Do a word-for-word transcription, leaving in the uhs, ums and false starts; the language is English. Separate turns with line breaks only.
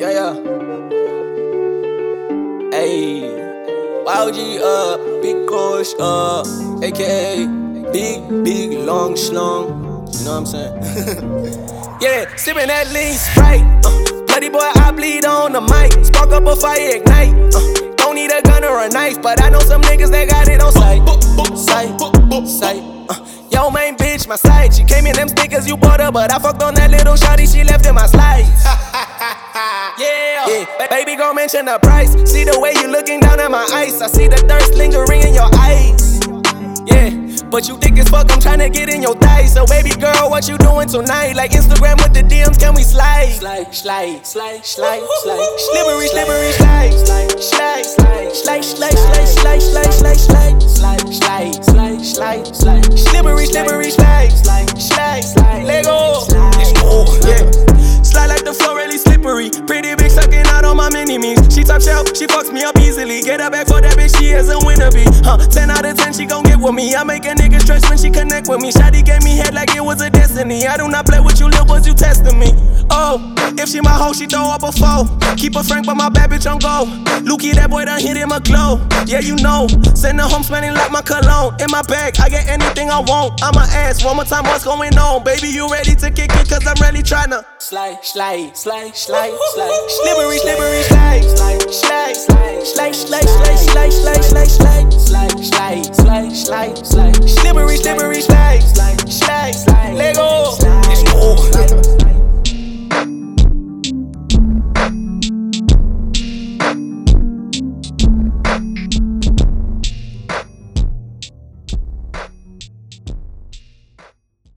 Yeah, yeah. Hey, Y O G, uh, Big Kush, uh, A K A Big, Big, Long Schlong. You know what I'm saying? Yeah, sippin' that lean Sprite. Uh, bloody boy, I bleed on the mic. Spark up a fire, ignite. Uh, don't need a gun or a knife, but I know some niggas that got it on sight. Sight, sight. Uh, yo, main bitch, my side. She came in them stickers you bought her, but I fucked on that little shawty, she left in my slides. Yeah, yeah, baby girl mention the price. See the way you looking down at my ice. I see the thirst lingering in your eyes. Yeah, but you thick as fuck, I'm tryna get in your thighs. So baby girl, what you doing tonight? Like Instagram with the D Ms, can we slide? Slide, slide, slide, slide, slide. Slippery, slippery, slide, slide, slide, slide, slide, slide, slide, slide, slide, slide, slide, slide, slide, slide, slide, slippery, slippery, slide, slide, slide, slide. Let go. Yeah. Slide like the floor, really slippery. Pretty bitch sucking out on my mini-me's. She top shelf, she fucks me up easily. Get her back for that bitch, she is a winner bee. Huh, ten out of ten, she gon' get with me. I make a nigga stress when she connect with me. Shawty gave me head like it was a destiny. I do not play with you little boys, you testing me. Oh, if she my hoe, she throw up a foe. Keep her frank, but my bad bitch on go. Lukey, that boy done hit him a glow. Yeah, you know. Send her home smelling like my cologne. In my bag, I get anything I want. I'ma ask one more time what's going on. Baby, you ready to kick it? Cause I'm really tryna slide, slide, slide, slide, slide. Slippery, slippery, slide, slide, slide, slide, slide, slide, slide, slide, slide, slide, slide, slide, slide, slide, slide, slide. Slippery, slippery, slide, slide, slide, slide. Let go.